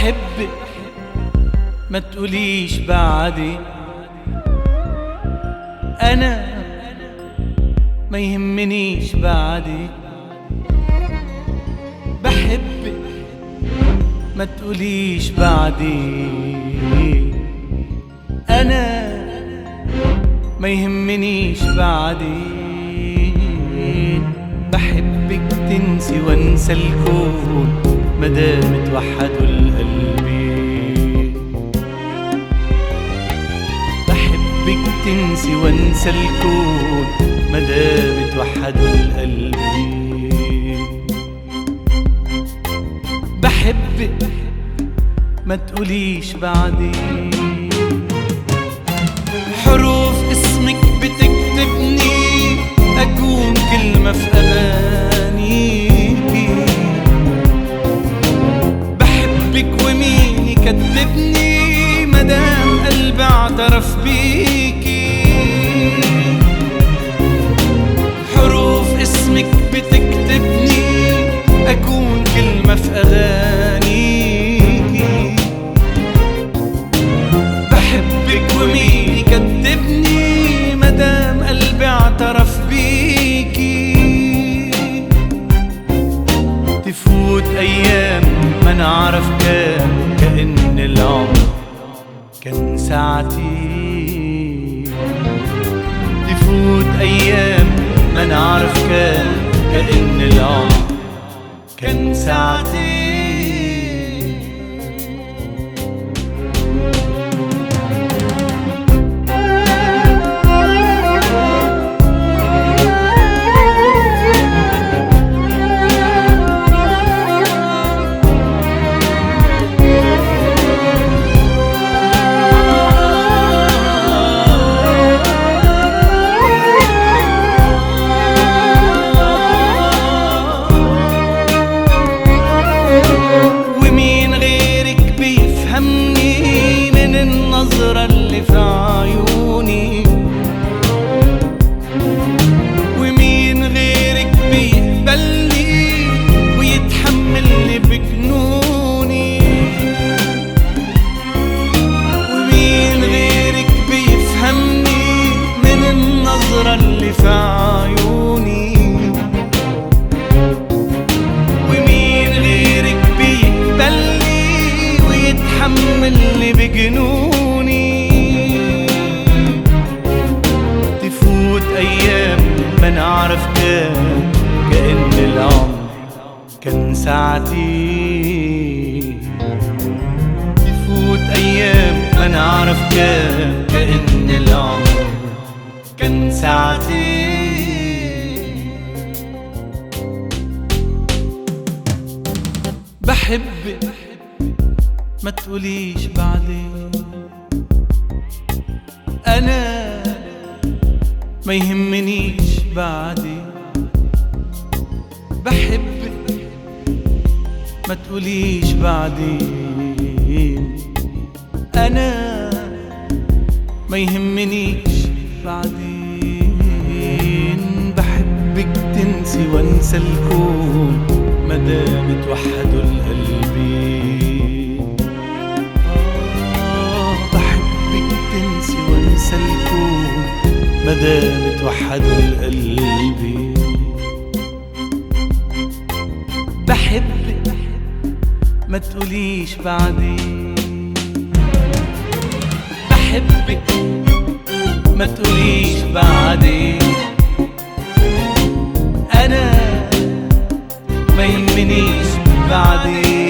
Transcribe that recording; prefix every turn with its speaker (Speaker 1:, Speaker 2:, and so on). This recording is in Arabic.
Speaker 1: بحبك ما تقوليش بعدي، أنا ما يهمنيش بعدي. بحبك ما تقوليش بعدي، أنا ما يهمنيش بعدي. بحبك تنسي وانسى الكون مدام اتوحدوا القلبين. بحبك تنسي وانسى الكون مدام اتوحدوا القلبين. بحبك ما تقوليش بعدي، حروف اسمك بتكتبني أكون كلمة في أغانيكي. بحبك ومين يكذبني مدام قلبي اعترف بيكي. حروف اسمك بتكتبني أكون كلمة في أغانيكي. بحبك ومين يكذبني مدام قلبي اعترف بيكي. تفوت أيام ما نعرف كأن العمر كان ساعتين. تفوت أيام ما نعرف كأن العمر كان ساعتين. النظرة اللي في عيوني، ومين غيرك بيقبلني ويتحملني بجنوني. ومين غيرك بيفهمني من النظرة اللي في عيوني. ومين غيرك بيقبلني ويتحملني بجنوني. تفوت أيام ما نعرف كأن العمر كان ساعتين. تفوت أيام ما نعرف كأن العمر كان ساعتين. بحبك ما تقوليش بعدين، أنا ما يهمنيش بعدي. بحبك ما تقوليش بعدين، أنا ما يهمنيش بعدين. بحبك تنسي وانسى الكون مدام اتوحدوا القلبين. بحبك تنسي وانسى الكون مدام اتوحدوا القلبين. بحبك ما تقوليش بعدين. بحبك ما تقوليش بعدين، أنا ما يهمنيش بعدين.